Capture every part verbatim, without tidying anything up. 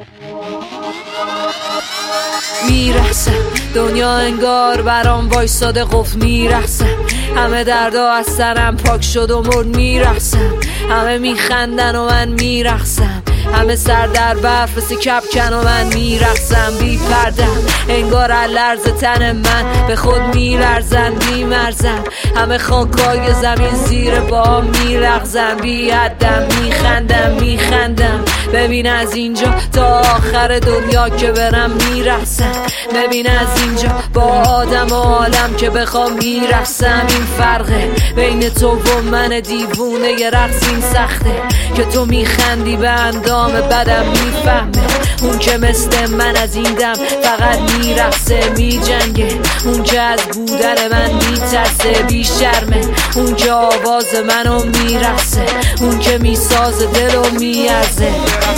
میرقصم دنیا انگار برام وایساده قفل میرقصم همه دردا از سرم پاک شد و مرد میرقصم همه میخندن و من میرقصم همه سر در برف مثل کپکن و من میرقصم بی پردم انگار لرز تن من به خود میلرزن میمرزن همه خاکای زمین زیر با میلغزن بی حدم میخندم میخندم ببین از اینجا تا آخر دنیا که برم میرقصم ببین از اینجا با آدم و عالم که بخوام میرقصم این فرقه بین تو و من دیوونه ی رقص این سخته که تو میخندی به اندام بدم میفهمه اون که مثل من از این دم فقط میرقصه میجنگه اون که از بودن من میترسه بی شرمه اون که آواز منو میرقصه اون که میسازه دلو میارزه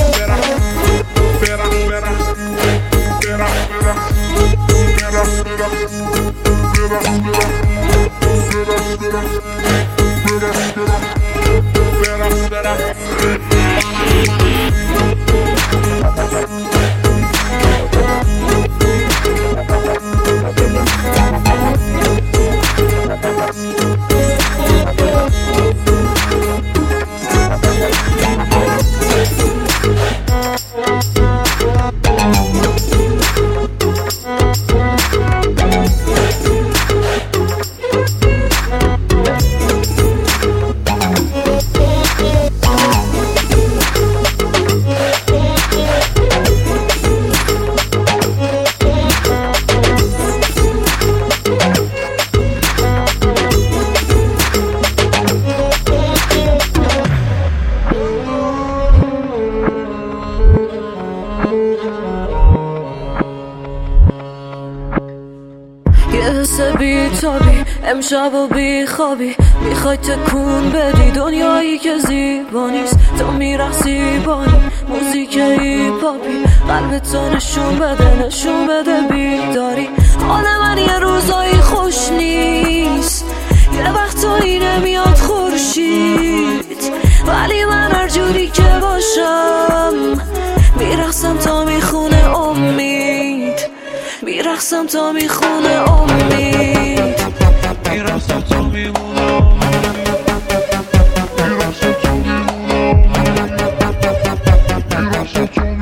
یه حس بی تابی امشب و بی خوابی میخوای تکون بدی دنیایی که زیبا نیست تو میرقصی بانی موزیک هیپاپی قلبتو نشون بده نشون بده بیداری حال من یه روزایی خوش نیست یه وقتایی نمیاد خورشید ولی من هر جوری که باشم میرقصم تا میخونه امید میرقصم تا میخونه امید میرقصم تا میخونه امید میرقصم تا میخونه امید میرقصم تا